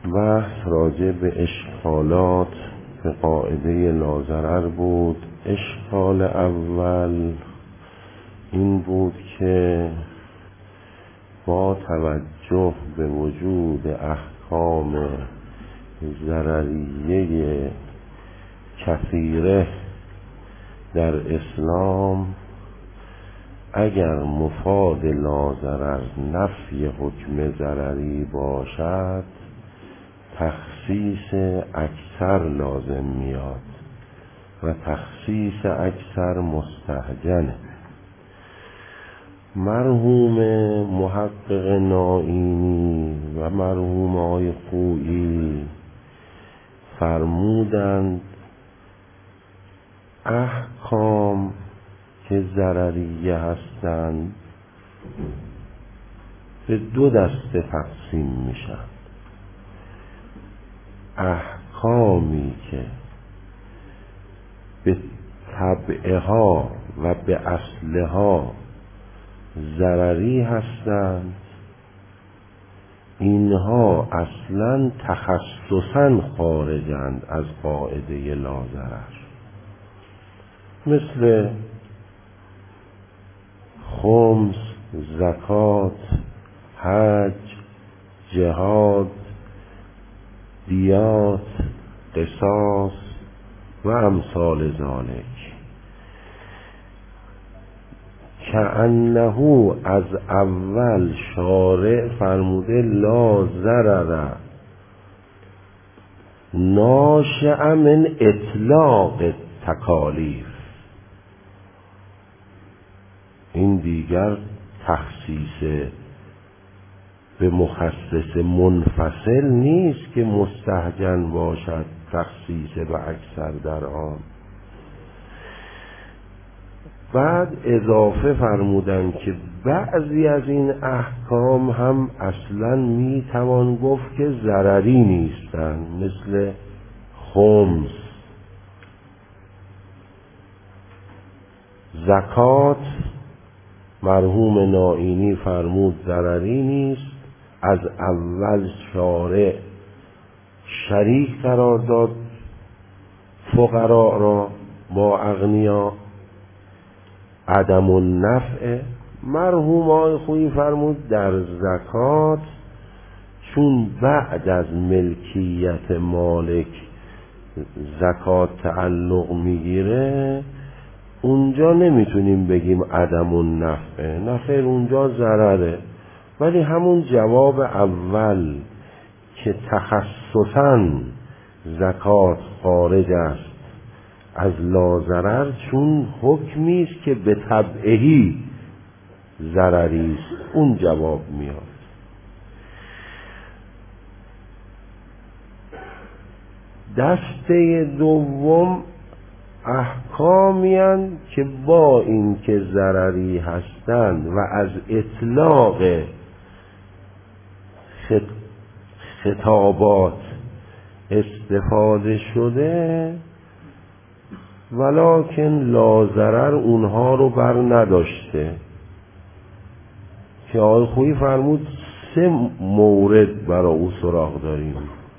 بحث راجع به اشکالات به قاعده لاضرر بود. اشکال اول این بود که با توجه به وجود احکام ضرریه کثیره در اسلام، اگر مفاد لاضرر نفی حکم ضرری باشد تخصیص اکثر لازم میاد و تخصیص اکثر مستهجنه. مرحوم محقق نائینی و مرحوم آقای خویی فرمودند احکام که ضرریه هستند به دو دسته تقسیم میشن. احکامی که به طبعها و به اصلها ضرری هستند، اینها اصلا تخصصاً خارجند از قاعده لاضرر، مثل خمس، زکات، حج، جهاد، دیات، قصاص و امثال ذالک. کأنه از اول شارع فرموده لا ضرر ناشئ من اطلاق تکالیف. این دیگر تخصیص به مخصص منفصل نیست که مستهجن باشد تخصیص به اکثر در آن. بعد اضافه فرمودن که بعضی از این احکام هم اصلا میتوان گفت که ضرری نیستند، مثل خمس. زکات مرحوم نائینی فرمود ضرری نیست، از اول شارع شریک قرار داد فقراء را با اغنیا، عدم النفع. مرحوم آقای خویی فرمود در زکات چون بعد از ملکیت مالک زکات تعلق میگیره، اونجا نمیتونیم بگیم عدم النفع، نخیر اونجا ضرره. ولی همون جواب اول که تخصصاً زکات خارج است از لاضرر، چون حکمی است که به طبعهی ضرری است، اون جواب میاد. دسته دوم احکامی هستند که با این که ضرری هستند و از اطلاق خطابات استفاده شده، ولکن لاضرر اونها رو بر نداشته. که آقای خویی فرمود 3 مورد برای او سراغ داریم.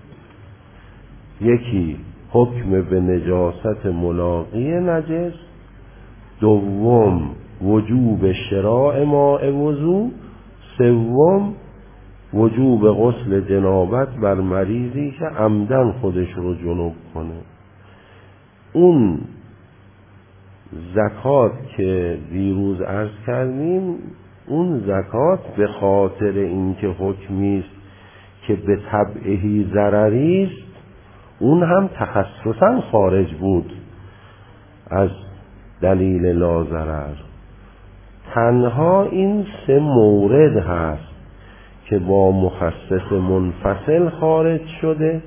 یکی حکم به نجاست ملاقی نجس، دوم وجوب شراء ماء وضو، سوم وجوب غسل جنابت بر مریضی که عمدن خودش رو جنوب کنه. اون زکات که دیروز عرض کردیم، اون زکات به خاطر اینکه حکمی است که به طبعهی ضرری است، اون هم تخصصاً خارج بود از دلیل لاضرر. تنها این 3 مورد هست که با مخصص منفصل خارج شده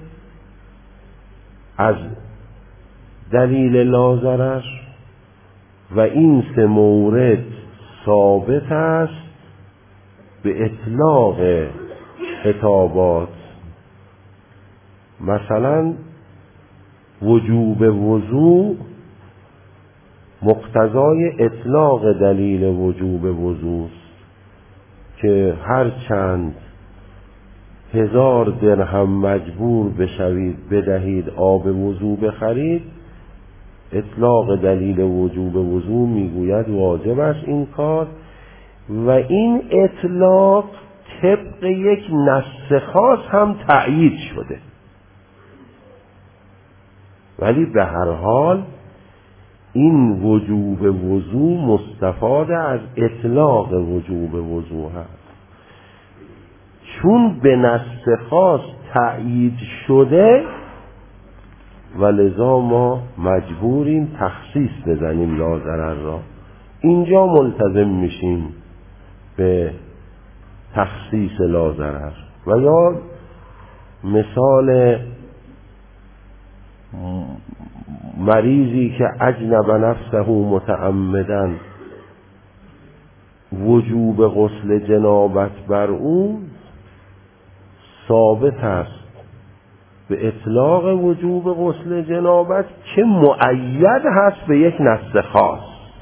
از دلیل لاضرر و این 3 مورد ثابت است به اطلاق خطابات. مثلا وجوب وضو مقتضای اطلاق دلیل وجوب وضو است که هر چند 1000 درهم مجبور بشوید بدهید آب وضو بخرید، اطلاق دلیل وجوب وضو میگوید واجب است این کار، و این اطلاق طبق یک نص خاص هم تأیید شده. ولی به هر حال این وجوب وضو مستفاده از اطلاق وجوب وضو هست، چون به نص خاص تأیید شده و لذا ما مجبوریم تخصیص بزنیم لاضرر را. اینجا ملتزم میشیم به تخصیص لاضرر. و یا مثال مریضی که اجنب نفسه متعمداً، وجوب غسل جنابت بر او ثابت است به اطلاق وجوب غسل جنابت که مؤید هست به یک نص خاص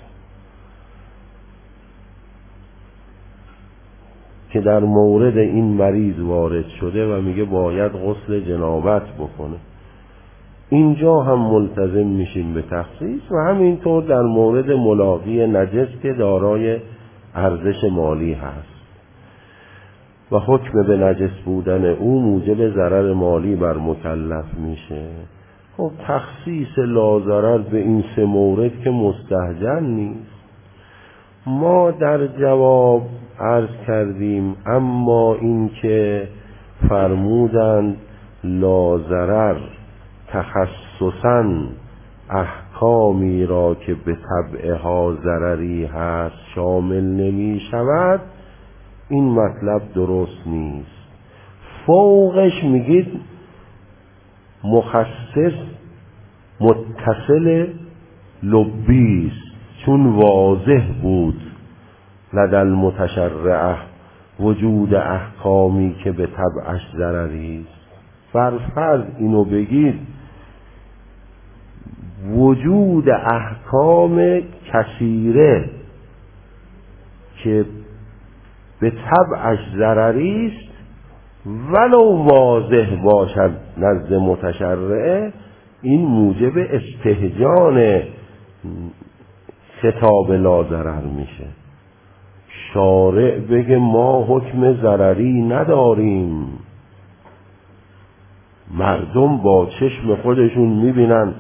که در مورد این مریض وارد شده و میگه باید غسل جنابت بکنه. اینجا هم ملتزم میشیم به تخصیص. و همینطور در مورد ملاقی نجس که دارای ارزش مالی هست و حکم به نجس بودن او موجب ضرر مالی بر مکلف میشه. خب تخصیص لاضرر به این 3 مورد که مستهجن نیست. ما در جواب عرض کردیم اما این که فرمودند لاضرر تخصصاً احکامی را که به طبعها ضرری هست شامل نمی شود، این مطلب درست نیست. فوقش میگید مخصص متصل لبیست، چون واضح بود لدى المتشرعه وجود احکامی که به طبعش ضرری است. فرض اینو بگید وجود احکام کثیره که به طبعش ضرری است ولو واضح باشد نزد متشرعه، این موجب استهجان خطاب لاضرر میشه. شارع بگه ما حکم ضرری نداریم، مردم با چشم خودشون میبینن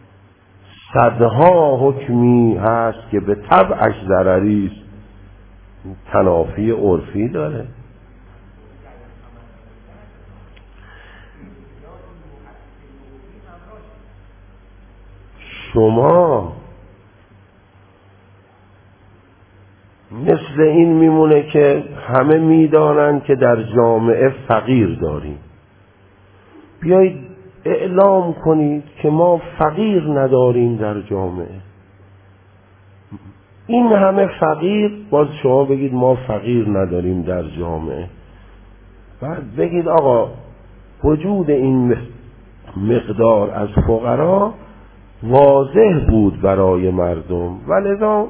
صدها حکمی هست که به طبعش ضرری است، تنافی عرفی داره. شما مثل این میمونه که همه میدانن که در جامعه فقیر داریم، بیایید اعلام کنید که ما فقیر نداریم در جامعه. این همه فقیر، باز شما بگید ما فقیر نداریم در جامعه، بعد بگید آقا وجود این مقدار از فقرا واضح بود برای مردم ولذا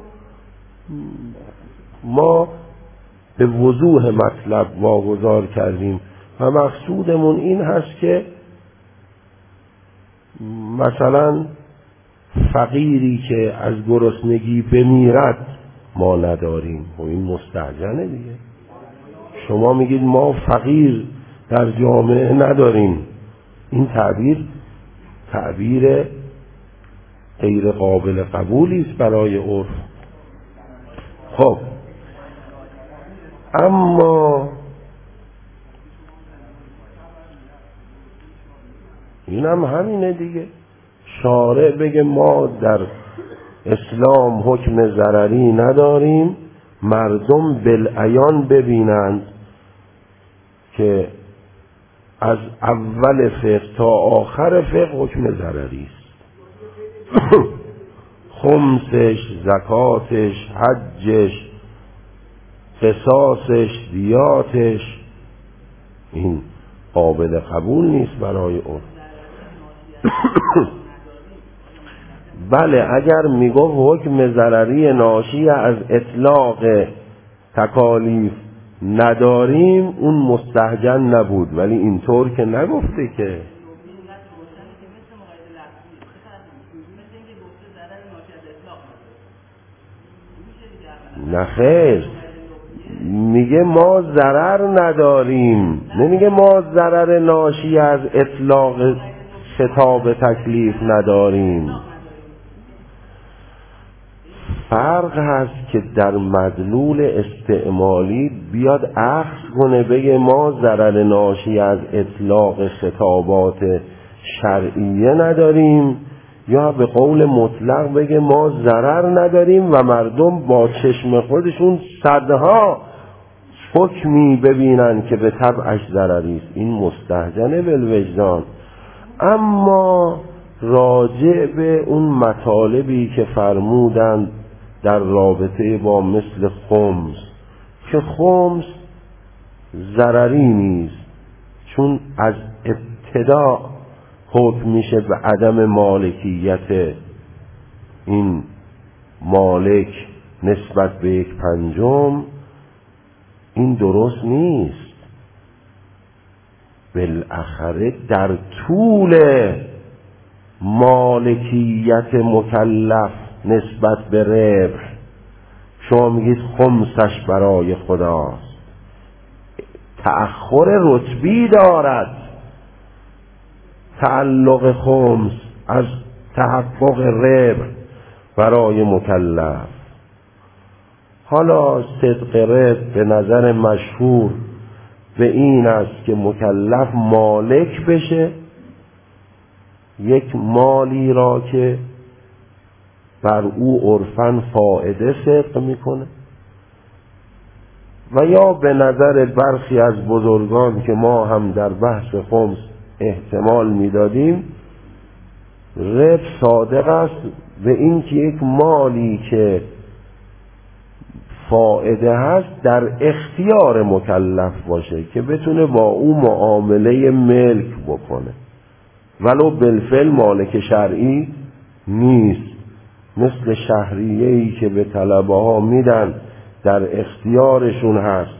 ما به وضوح مطلب واگذار کردیم و مقصودمون این هست که مثلا فقیری که از گرسنگی بمیرد ما نداریم و این مستهجنه دیگه. شما میگید ما فقیر در جامعه نداریم، این تعبیر غیر قابل قبولی است برای عرف. خب اما اینم همینه دیگه، شارع بگه ما در اسلام حکم ضرری نداریم، مردم بالعیان ببینند که از اول فقه تا آخر فقه حکم ضرری است. خمسش، زکاتش، حجش، قصاصش، دیاتش، این قابل قبول نیست برای اون. بله اگر میگفت حکم ضرری ناشی از اطلاق تکالیف نداریم اون مستهجن نبود، ولی اینطور که نگفته که. نه خیر، میگه ما ضرر نداریم، نمیگه ما ضرر ناشی از اطلاق خطاب تکلیف نداریم. فرق هست که در مدلول استعمالی بیاد اخذ کنه بگه ما ضرر ناشی از اطلاق خطابات شرعیه نداریم، یا به قول مطلق بگه ما ضرر نداریم و مردم با چشم خودشون صدها حکمی ببینن که به طبعش ضرری است. این مستهجنه بالوجدان. اما راجع به اون مطالبی که فرمودند در رابطه با مثل خمس، که خمس ضرری نیست، چون از ابتدا حکم میشه به عدم مالکیت این مالک نسبت به 1/5. این درست نیست. بالاخره در طول مالکیت مکلف نسبت به ربح شما میگید خمسش برای خداست، تأخر رتبی دارد تعلق خمس از تحقق ربح برای مکلف. حالا صدق ربح به نظر مشهور به این است که مکلف مالک بشه یک مالی را که بر او عرفاً فائده صدق میکنه، و یا به نظر برخی از بزرگان که ما هم در بحث خمس احتمال میدادیم، ربح صادق است به این که یک مالی که فائده هست در اختیار مکلف باشه که بتونه با او معامله ملک بکنه، ولو بالفعل مالک شرعی نیست، مثل شهریه‌ای که به طلبه ها میدن در اختیارشون هست،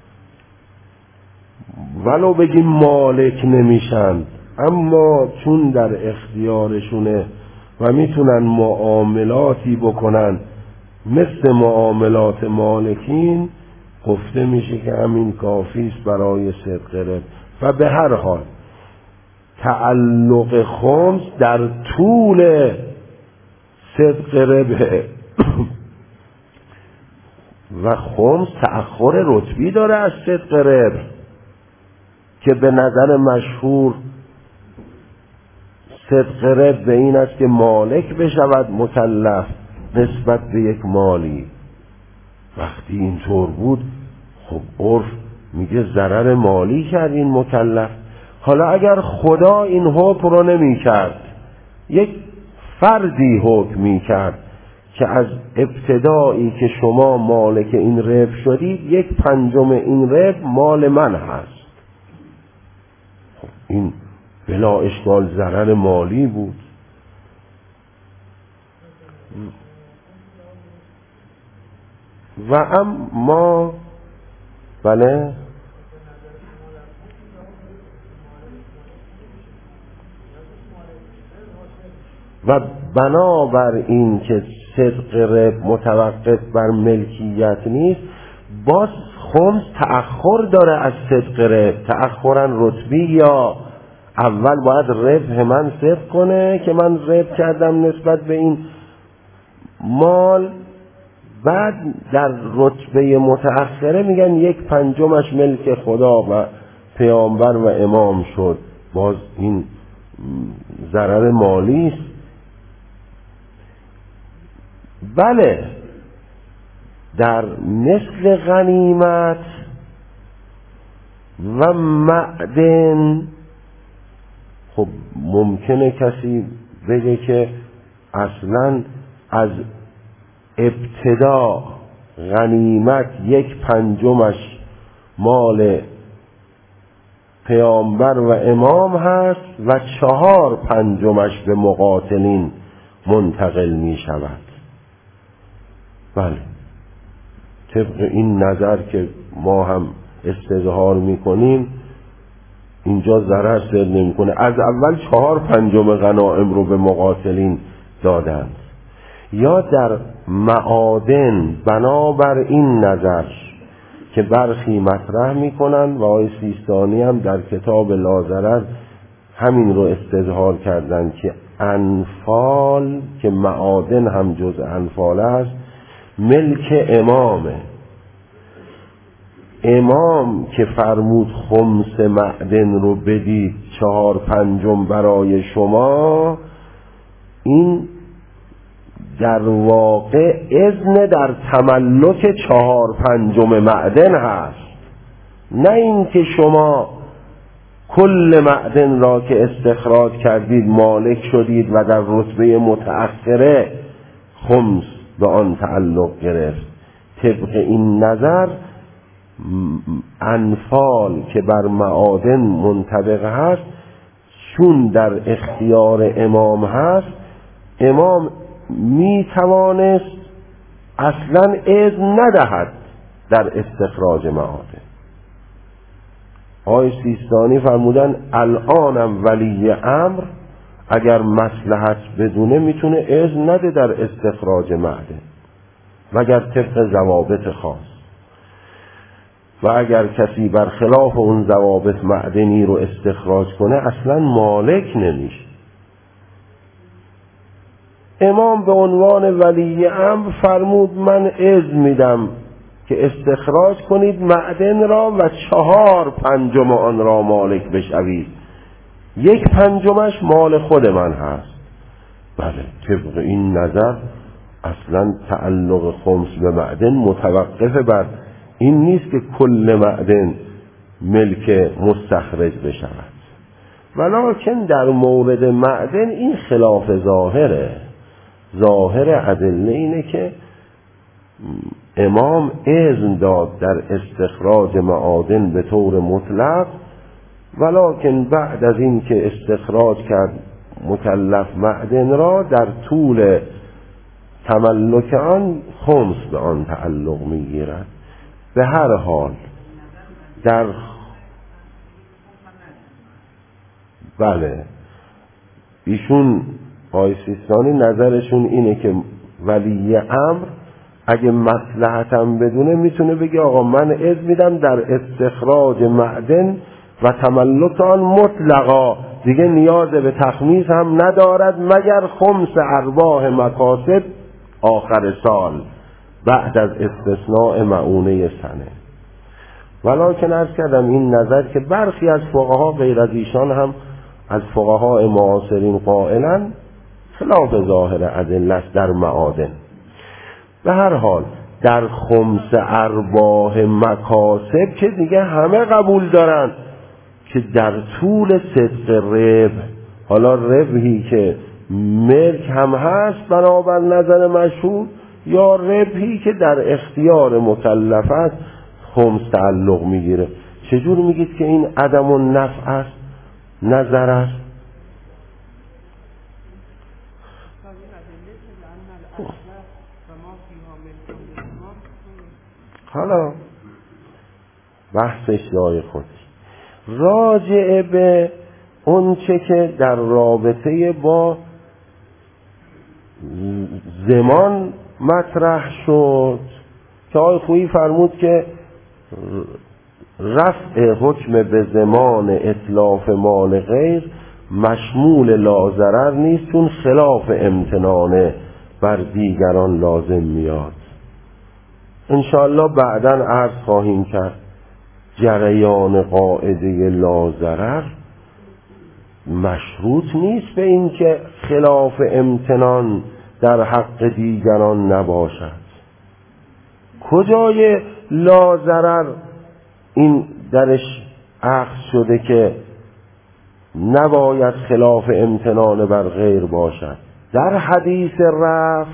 ولو بگیم مالک نمیشن، اما چون در اختیارشونه و میتونن معاملاتی بکنن مثل معاملات مالکین، گفته میشه که همین کافی است برای صدق ربح. و به هر حال تعلق خمس در طول صدق ربح و خمس تأخر رتبی داره از صدق ربح که به نظر مشهور صدق ربح به این است که مالک بشود مکلف نسبت به یک مالی. وقتی اینطور بود خب عرف میگه ضرر مالی کرد این مکلف. حالا اگر خدا این حکم رو نمی کرد، یک فردی حکم می کرد که از ابتدایی که شما مالک این ربح شدید 1/5 این ربح مال من هست، خب این بلا اشکال ضرر مالی بود. و اما بله و بنابر این که صدق ربح متوقف بر ملکیت نیست، باز خمس تأخر داره از صدق ربح، تأخرا رتبی، یا اول باید ربح من صدق کنه که من ربح کردم نسبت به این مال، بعد در رتبه متأخره میگن 1/5 ملک خدا و پیامبر و امام شد، باز این ضرر مالی است. بله در مثل غنیمت و معدن خب ممکنه کسی بگه که اصلا از ابتدا غنیمت 1/5 مال پیامبر و امام هست و 4/5 به مقاتلین منتقل می شود. بله طبق این نظر که ما هم استظهار میکنیم اینجا ضرر سر نمیکنه. از اول 4/5 غنایم رو به مقاتلین دادند. یا در معادن بنابر این نظر که برخی مطرح میکنن و آقای سیستانی هم در کتاب لاضرر همین رو استظهار کردن که انفال که معادن هم جز انفال است ملک امامه. امام که فرمود خمس معدن رو بدید 4/5 برای شما، این در واقع اذن در تملک 4/5 معدن هست، نه اینکه شما کل معدن را که استخراج کردید مالک شدید و در رتبه متأخره خمس به آن تعلق گرفت. طبق این نظر انفال که بر معادن منطبق هست چون در اختیار امام هست، امام می توانست اصلا اذن ندهد در استخراج معادن. آقای سیستانی فرمودن الانم ولی امر اگر مصلحت بدونه میتونه اذن نده در استخراج معدن مگر طبق ضوابط خاص، و اگر کسی برخلاف اون ضوابط معدنی رو استخراج کنه اصلا مالک نمیشه. امام به عنوان ولی امر فرمود من اذن میدم که استخراج کنید معدن را و 4/5 آن را مالک بشوید، 1/5 مال خود من هست. بله، طبق این نظر اصلا تعلق خمس به معدن متوقف بر این نیست که کل معدن ملک مستخرج بشود، ولکن در مورد معدن این خلاف ظاهره. ظاهر ادله اینه که امام اذن داد در استخراج معادن به طور مطلق، ولکن بعد از این که استخراج کرد مکلف معدن را در طول تملک آن خمس به آن تعلق میگیرد. به هر حال در بله ایشون آقای سیستانی نظرشون اینه که ولی امر اگه مصلحتم بدونه میتونه بگه آقا من اذن میدم در استخراج معدن و تملک آن مطلقا، دیگه نیاز به تخمیس هم ندارد مگر خمس ارباح مکاسب آخر سال بعد از استثناء معونه سنه. ولکن عرض کردم این نظر که برخی از فقها غیر از ایشان هم از فقهای معاصرین قائلن خلاف ظاهر ادله است در معادن. به هر حال در خمس ارباح مکاسب که دیگه همه قبول دارن که در طول صدق ربح، حالا ربحی که ملک هم هست بنابر نظر مشهور یا ربحی که در اختیار مکلف است خمس تعلق میگیره، چجور میگید که این عدم النفع است نظر است؟ حالا بحثش جای خودی. راجع به اون چه که در رابطه با زمان مطرح شد که آقای خویی فرمود که رفع حکم به زمان اتلاف مال غیر مشمول لاضرر نیست چون خلاف امتنانه بر دیگران لازم میاد. انشاءالله بعداً عرض خواهیم کرد جریان قاعده لاضرر مشروط نیست به این که خلاف امتنان در حق دیگران نباشد. کجای لاضرر این درش اخذ شده که نباید خلاف امتنان بر غیر باشد؟ در حدیث رفع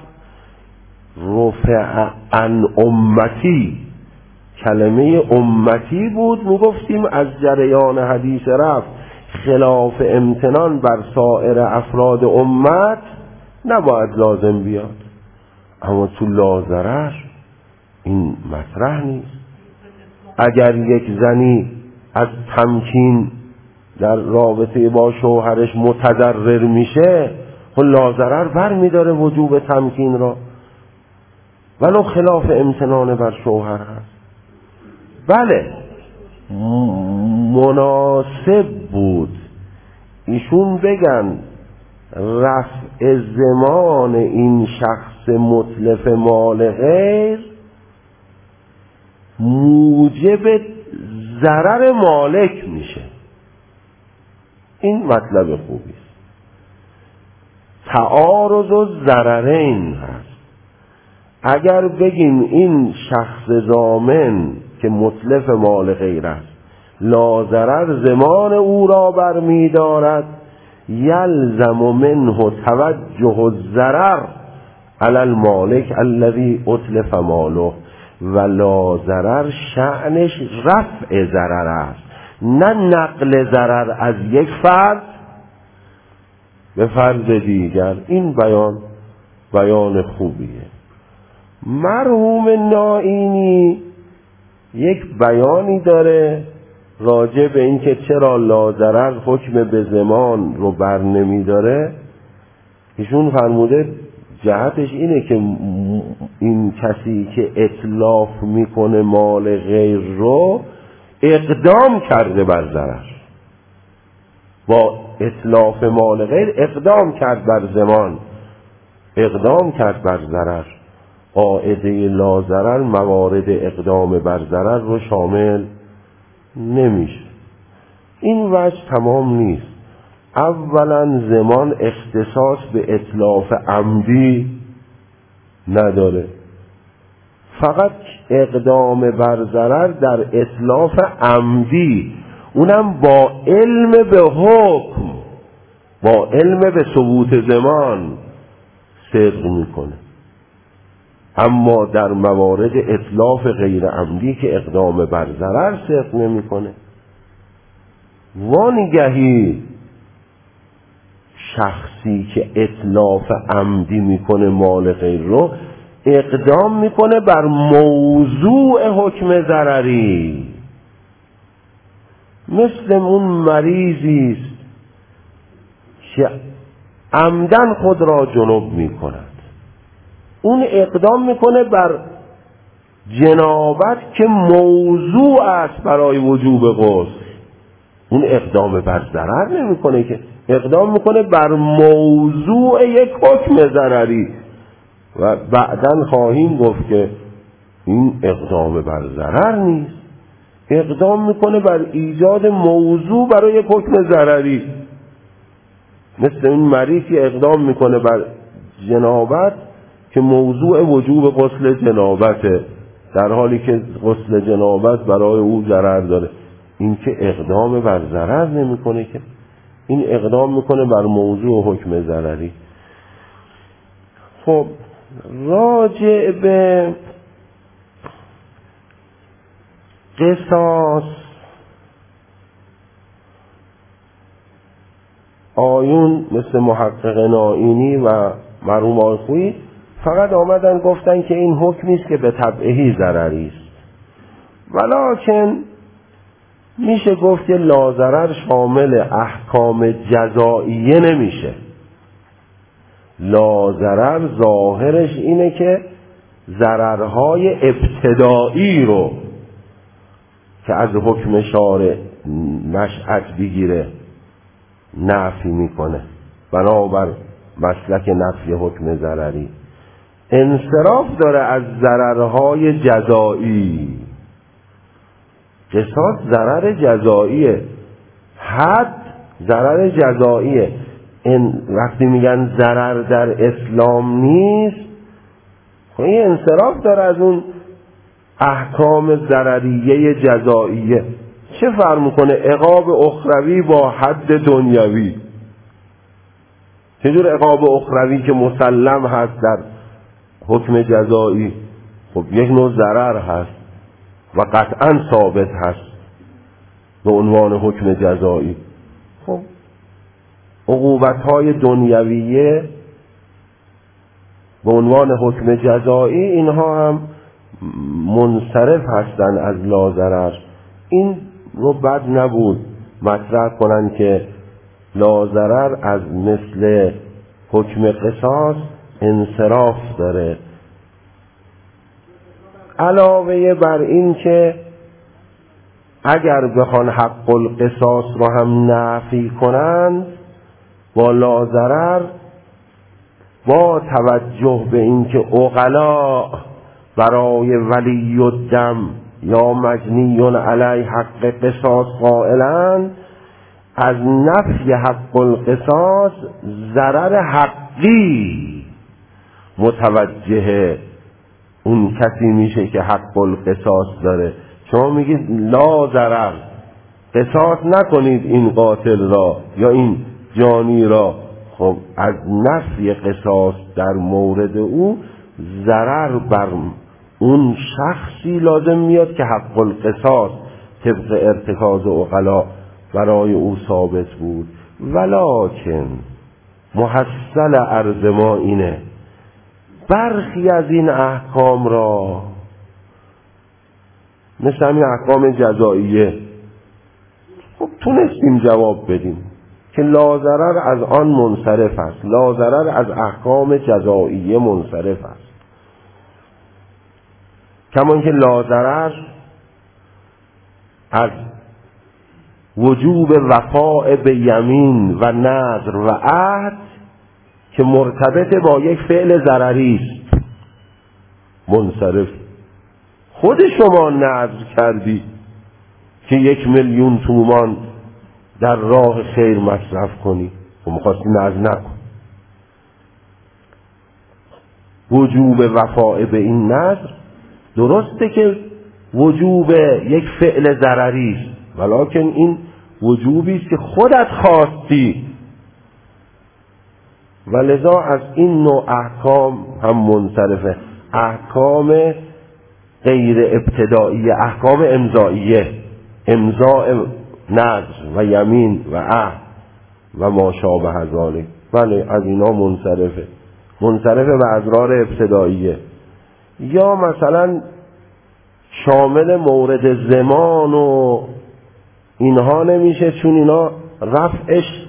عن امتی، کلمه امتی بود، میگفتیم از جریان حدیث رفع خلاف امتنان بر سایر افراد امت نباید لازم بیاد، اما تو لاضرر این مطرح نیست. اگر یک زنی از تمکین در رابطه با شوهرش متضرر میشه، خب لاضرر بر میداره وجوب تمکین را، ولو خلاف امتنان بر شوهر هست. بله مناسب بود ایشون بگن رفع زمان این شخص متلف مال غیر موجب ضرر مالک میشه. این مطلب خوبی است. تعارض و ضررین هست. اگر بگیم این شخص ضامن که متلف مال غیر است لاضرر ضمان او را برمی دارد، یلزم منه توجه الضرر علی المالک الذی اتلف ماله، و لاضرر شأنش رفع ضرر است، نه نقل ضرر از یک فرد به فرد دیگر. این بیان خوبیه. مرحوم نائینی یک بیانی داره راجع به این که چرا لاضرر حکم به ضمان رو بر نمی داره. ایشون فرموده جهتش اینه که این کسی که اتلاف میکنه مال غیر رو اقدام کرده بر ضرر، با اتلاف مال غیر اقدام کرد بر ضمان، اقدام کرد بر ضرر. قاعده لاضرر موارد اقدام بر ضرر رو شامل نمیشه. این وجه تمام نیست. اولا ضمان اختصاص به اتلاف عمدی نداره، فقط اقدام بر ضرر در اتلاف عمدی، اونم با علم به حکم، با علم به ثبوت ضمان صدق میکنه. اما در موارد اتلاف غیر عمدی که اقدام بر ضرر صدق نمیکنه. وانگهی شخصی که اتلاف عمدی میکنه مال غیر رو اقدام میکنه بر موضوع حکم ضرری، مثل اون مریضی است که عمدن خود را جنب میکند، اون اقدام میکنه بر جنابت که موضوع است برای وجوب غسل. اون اقدام بر ضرر نمیکنه، که اقدام میکنه بر موضوع یک حکم ضرری. و بعداً خواهیم گفت که این اقدام بر ضرر نیست، اقدام میکنه بر ایجاد موضوع برای یک حکم ضرری. مثل این مریضی اقدام میکنه بر جنابت که موضوع وجوب غسل جنابته، در حالی که غسل جنابت برای او ضرر داره. این که اقدام بر ضرر نمیکنه، که این اقدام میکنه بر موضوع حکم ضرری. خب راجع به قصاص آیون مثل محقق نائینی و مرحوم آخویی فقط آمدن گفتن که این حکمی است که به تبعهی ضرری است، ولکن میشه گفت که لاضرر شامل احکام جزائیه نمیشه. لاضرر ظاهرش اینه که ضررهای ابتدایی رو که از حکم شارع نشأت بگیره نفی میکنه، بنابر مسلک نفی حکم ضرری. انصراف داره از ضررهای جزایی. قصاص ضرر جزاییه، حد ضرر جزاییه. وقتی میگن ضرر در اسلام نیست، خب این انصراف داره از اون احکام ضرریه جزاییه. چه فرق میکنه عقاب اخروی با حد دنیوی؟ چجور عقاب اخروی که مسلم هست در حکم جزایی، خب یک نوع ضرر هست و قطعا ثابت هست به عنوان حکم جزایی. خب عقوبت‌های دنیویه به عنوان حکم جزایی، اینها هم منصرف هستن از لاضرر، این رو بد نبود مطرح کنن که لاضرر از مثل حکم قصاص انصراف داره، علاوه بر این که اگر بخوان حق القصاص رو هم نفی کنند با لاضرر، با توجه به اینکه عقلا برای ولی الدم یا مجنی علیه حق قصاص قائلند، از نفی حق القصاص ضرر حقی متوجه اون کسی میشه که حق القصاص داره. شما میگید لا ضرر، قصاص نکنید این قاتل را یا این جانی را، خب از نفی قصاص در مورد او ضرر بر اون شخصی لازم میاد که حق القصاص طبق ارتکاز عقلا برای او ثابت بود. ولکن محصل عرض ما اینه، برخی از این احکام را مثل همین احکام جزائیه خب تونستیم جواب بدیم که لاضرر از آن منصرف است، لاضرر از احکام جزائیه منصرف است، کمان که لاضرر از وجوب وفاء به یمین و نذر و عهد که مرتبط با یک فعل ضرری است منصرف. خود شما نذر کردی که 1,000,000 تومان در راه خیر مصرف کنی و می‌خواستی نذر نکن، وجوب وفاء به این نذر درسته که وجوب یک فعل ضرری است، ولکن این وجوبی است که خودت خواستی و لذا از این نوع احکام هم منصرفه. احکام غیر ابتدائیه، احکام امضائیه، امضاء نذر و یمین و عهد و ما شابه ذلک، بله از اینا منصرفه، منصرفه به اضرار ابتدائیه. یا مثلا شامل مورد زمان و اینها نمیشه، چون اینا رفعش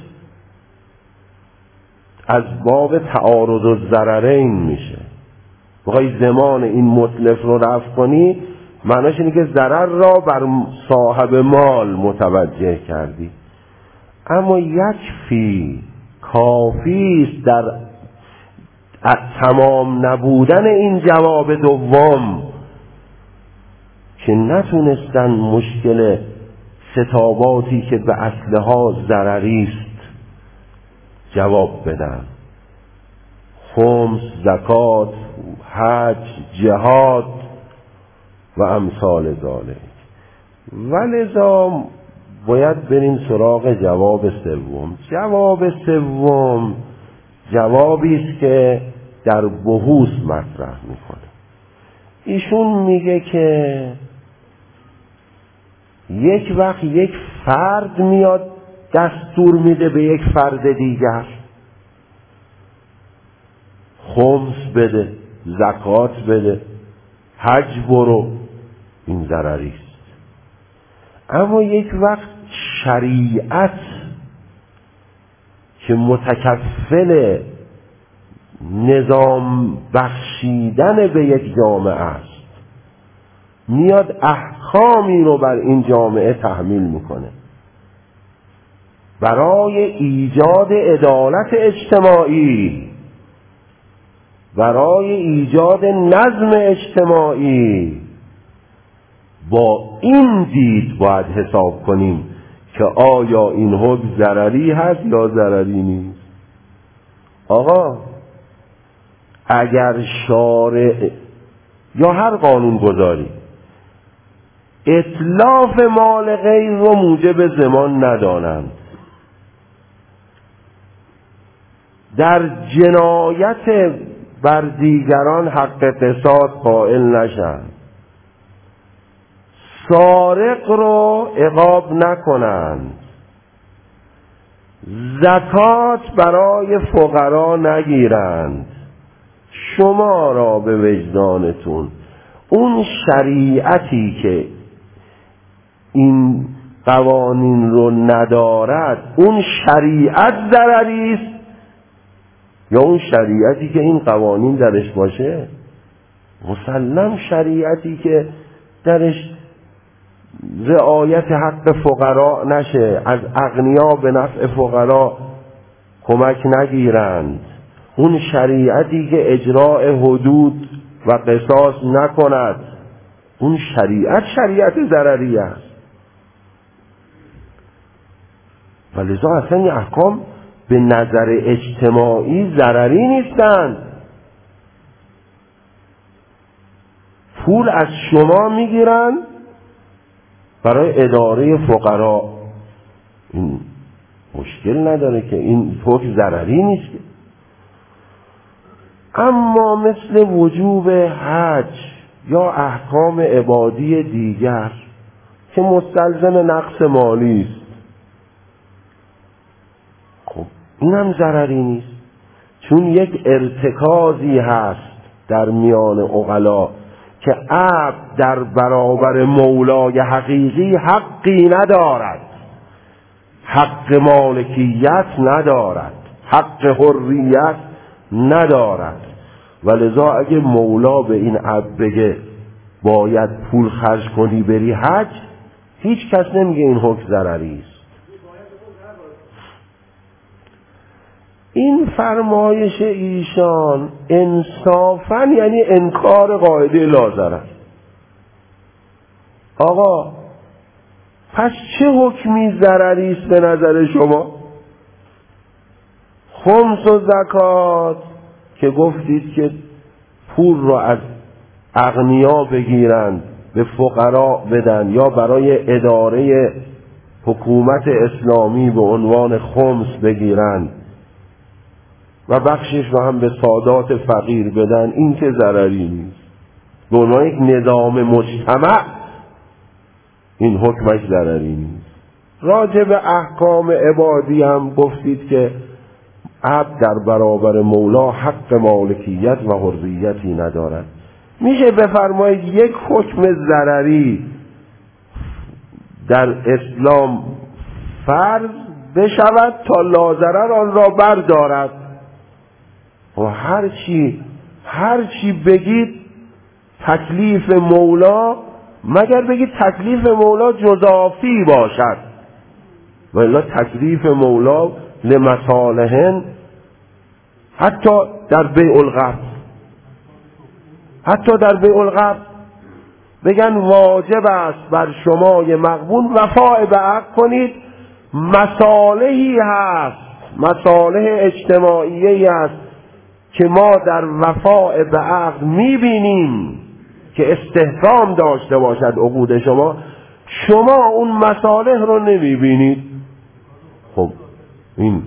از باب تعارض الضررین میشه. بخوای زمان این متلف رو رفع کنی، معناش اینه که ضرر را بر صاحب مال متوجه کردی. اما یکفی، کافی است در تمام نبودن این جواب دوم که نتونستن مشکل ستاباتی که به اصلها ضرری است جواب بدن، خمس، زکات، حج، جهاد و امثال ذالک. ولذا باید بریم سراغ جواب سوم. جواب سوم جوابی است که در بحوث مطرح میکنه. ایشون میگه که یک وقت یک فرد میاد دستور میده به یک فرد دیگر خمس بده، زکات بده، حج برو، این ضرری است. اما یک وقت شریعت که متکفل نظام بخشیدن به یک جامعه است میاد احکامی رو بر این جامعه تحمیل میکنه برای ایجاد عدالت اجتماعی، برای ایجاد نظم اجتماعی. با این دید باید حساب کنیم که آیا این حکم ضرری هست یا ضرری نیست. آقا اگر شارع یا هر قانون گذاری اتلاف مال غیر رو موجب ضمان ندانند، در جنایت بر دیگران حق قصاص قائل نشند، سارق رو عقاب نکنند، زکات برای فقرا نگیرند، شما را به وجدانتون اون شریعتی که این قوانین رو ندارد اون شریعت ضرری است یا اون شریعتی که این قوانین درش باشه؟ مسلم شریعتی که درش رعایت حق فقرا نشه، از اغنیا به نفع فقرا کمک نگیرند، اون شریعتی که اجراء حدود و قصاص نکند، اون شریعت ضرری است. و لذا اصلا این احکام به نظر اجتماعی ضرری نیستند. پول از شما میگیرن برای اداره فقرا، این مشکل نداره که این حکم ضرری نیست. اما مثل وجوب حج یا احکام عبادی دیگر که مستلزم نقص مالی است، خب این هم ضرری نیست، چون یک ارتکازی هست در میان عقلا که عبد در برابر مولای حقیقی حقی ندارد، حق مالکیت ندارد، حق حریت ندارد. ولذا اگه مولا به این عبد بگه باید پول خرج کنی بری حج، هیچ کس نمیگه این حکم ضرری است. این فرمایش ایشان انصافاً یعنی انکار قاعده لا. آقا پس چه حکمی ضرری است به نظر شما؟ خمس و زکات که گفتید که پول را از اغنیا بگیرند به فقرا بدن یا برای اداره حکومت اسلامی به عنوان خمس بگیرند و بخشش رو هم به سادات فقیر بدن، این که ضرری نیست. به عنوان یک نظام مجتمع این حکمش ضرری نیست. راجع به احکام عبادی هم گفتید که عبد در برابر مولا حق مالکیت و حریتی ندارد. میشه بفرمایید یک حکم ضرری در اسلام فرض بشود تا لاضرر آن را بردارد؟ و هر چی بگید تکلیف مولا، مگر بگید تکلیف مولا جزافی باشد، ولی تکلیف مولا لمصالحن، حتی در بیع القبض بگن واجب است بر شما مغبون وفاء به عقد کنید، مصالحی هست، مصالح اجتماعیی هست که ما در وفاء به عقد میبینیم که استحکام داشته باشد عقود شما اون مصالح رو نمیبینید. خب این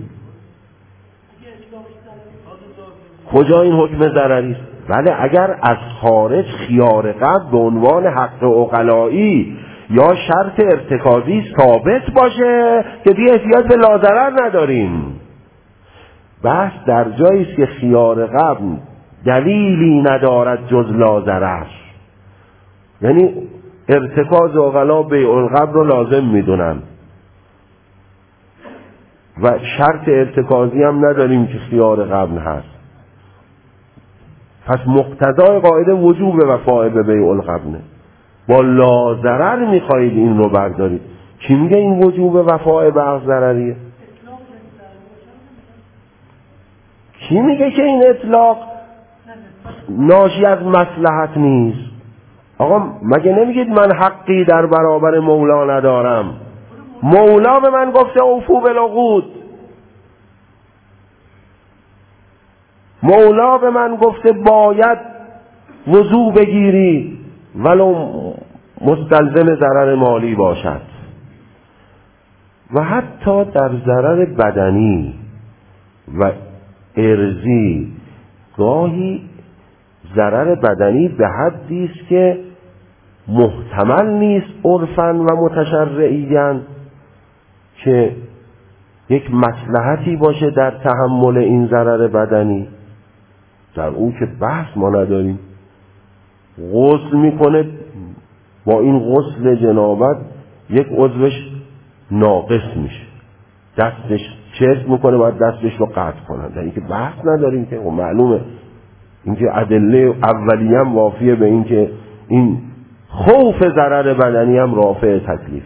کجا این حکم ضرری است؟ بله اگر از خارج خیار قبل به عنوان حق عقلایی یا شرط ارتکازی ثابت باشه که دیگه احتیاج به لاضرر نداریم. بحث در جایی است که خیار قبل دلیلی ندارد جز لاضرر، یعنی ارتکاز عقلا بیع القبض رو لازم میدونن و شرط ارتکازی هم نداریم که خیار قبل هست، پس مقتضای قاعده وجوب وفاء به بیع القبض. با لاضرر میخواهید این رو بردارید. کی میگه این وجوب وفاء به عقد ضرریه؟ کی میگه که این اطلاق ناشی از مصلحت نیست؟ آقا مگه نمیگید من حقی در برابر مولا ندارم؟ مولا به من گفته اوفو بالعقود، مولا به من گفته باید وضو بگیری ولو مستلزم ضرر مالی باشد. و حتی در ضرر بدنی و ارضی گاهی ضرر بدنی به حدی است که محتمل نیست عرفاً و متشرعیاً که یک مصلحتی باشه در تحمل این ضرر بدنی، در اون که بحث ما نداریم. غسل میکنه، با این غسل جنابت یک عضوش ناقص میشه، دستش چرت میکنه، باید دستش رو قطع کنن. در اینکه بحث نداریم که معلومه اینکه ادله اولیه هم وافیه به اینکه این خوف ضرر بدنی هم رافع تکلیف.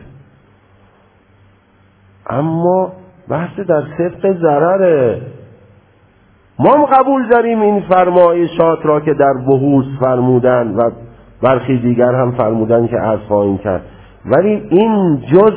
اما بحث در صدق ضرره. ما هم قبول داریم این فرمایشات را که در بحوث فرمودن و برخی دیگر هم فرمودن که عرض خواهیم کرد، ولی این جز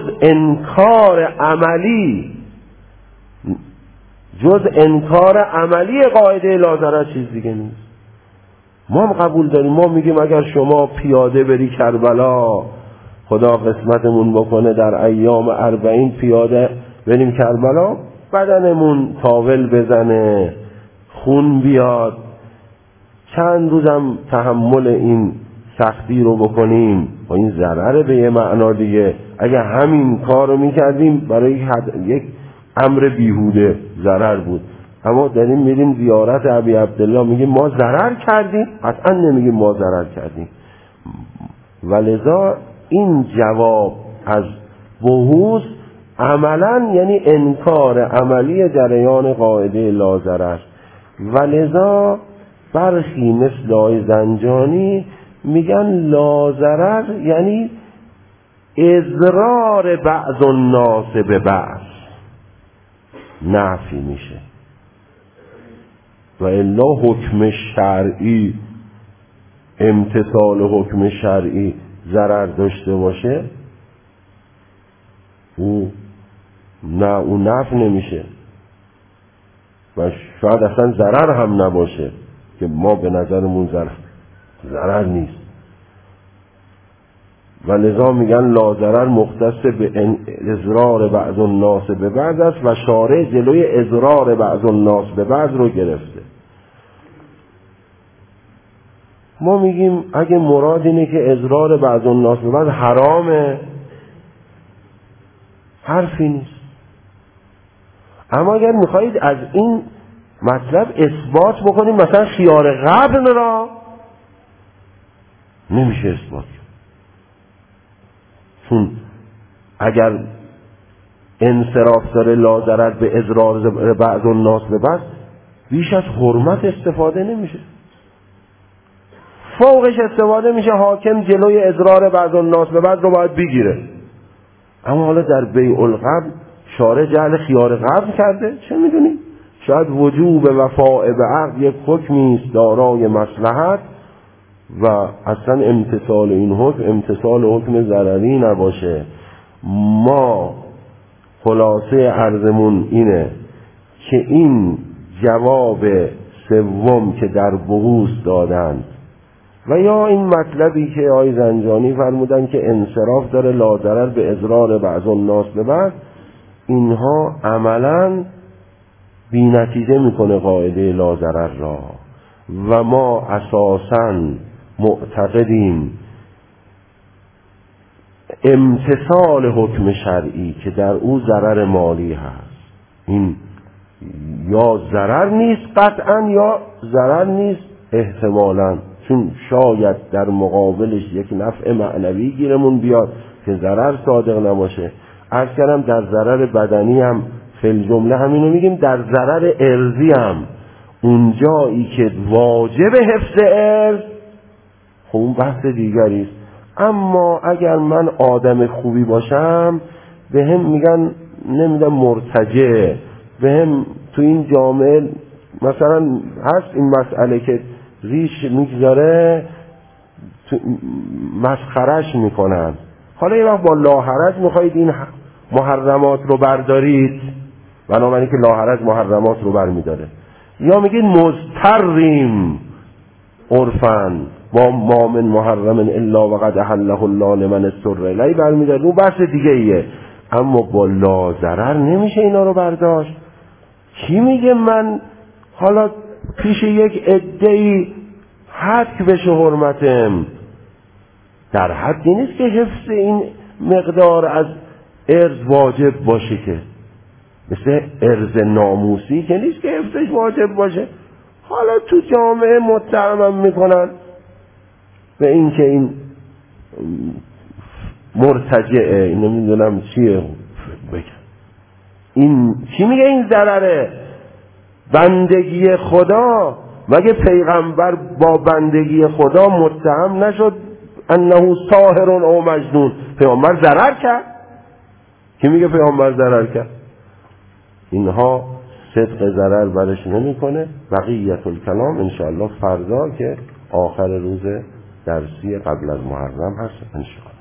انکار عملی قاعده لا ضرر چیز دیگه نیست. ما هم قبول داریم، ما میگیم اگر شما پیاده بری کربلا، خدا قسمتمون بکنه در ایام 40 پیاده بریم کربلا، بدنمون تاول بزنه، خون بیاد، چند روزم تحمل این سختی رو بکنیم، با این ضرره به یه معنا دیگه. اگر همین کار رو میکردیم برای یک امر بیهوده ضرر بود. اما داریم میریم زیارت ابی عبدالله، میگیم ما ضرر کردیم؟ قطعا نمیگیم ما ضرر کردیم. ولذا این جواب از بحوث عملا یعنی انکار عملی جریان قاعده لا ضرر. ولذا برخی مثل آقای زنجانی میگن لا ضرر یعنی اضرار بعض الناس به بعض نفی میشه، و الا حکم شرعی، امتثال حکم شرعی ضرر داشته باشه او نفی نمیشه و شاید اصلا ضرر هم نباشه که ما به نظرمون ضرر نیست. و لذا میگن لا ضرر مختص به اضرار بعض الناس به بعض است و شارع جلوی اضرار بعض الناس به بعض رو گرفته. ما میگیم اگه مراد اینه که اضرار بعض الناس به بعض حرامه، حرفی نیست. اما اگر میخواهید از این مطلب اثبات بکنیم مثلا خیار قبل را، نمیشه اثبات، چون اگر انصراف داره لا ضرر به اضرار بعض الناس به بعض، بیش از حرمت استفاده نمیشه، فوقش استفاده میشه. حاکم جلوی اضرار بعض الناس به بعض رو باید بگیره. اما حالا در بیع القبل شارع جعل خیار قبل کرده، چه میدونیم؟ شاید وجوب وفاء به عقد یک حکمی است دارای مصلحت و اصلا امتثال این حکم امتثال حکم ضرری نباشه. ما خلاصه عرضمون اینه که این جواب سوم که در بحوث دادند و یا این مطلبی که آقای زنجانی فرمودن که انصراف داره لا ضرر به اضرار بعض الناس به بعض، اینها عملاً بی نتیجه میکنه قاعده لا ضرر را. و ما اساساً معتقدیم امتثال حکم شرعی که در او ضرر مالی هست، این یا ضرر نیست قطعاً یا ضرر نیست احتمالاً، چون شاید در مقابلش یک نفع معنوی گیرمون بیاد که ضرر صادق نباشه. عرض کردم در ضرر بدنی هم فی جمله همینو میگیم، در ضرر ارضی هم اونجایی که واجب حفظ ارض، خب اون بحث دیگری است. اما اگر من آدم خوبی باشم به هم میگن نمیدونم مرتجع، به هم تو این جامعه مثلا هست این مسئله که ریش میگذاره مسخرش میکنن. حالا یه وقت با لاحرج میخواید این محرمات رو بردارید، بنابراین که لاحرج محرمات رو برمیداره، یا میگید مضطریم عرفاً با ما من محرم الا وقد احله الله لمن اضطر الیه برمیداره، اون بحث دیگه ایه. اما با لا ضرر نمیشه اینا رو برداشت. کی میگه من حالا پیش یک عده‌ای حد بشه حرمتم؟ در حدی نیست که حفظ این مقدار از ارز واجب باشه، که مثل ارز ناموسی که نیست که حفظش واجب باشه. حالا تو جامعه متهمم میکنن و این که این مرتجعه، این نمیدونم چیه بگم، این چی میگه این ضرره؟ بندگی خدا، مگه پیغمبر با بندگی خدا متهم نشد انه ساحر او مجنون؟ پیغمبر ضرر کرد؟ کی میگه پیغمبر ضرر کرد؟ اینها صدق ضرر برش نمیکنه. بقیت الکلام انشاءالله فردا که آخر روز درسی قبل از محرم هست انشاءالله.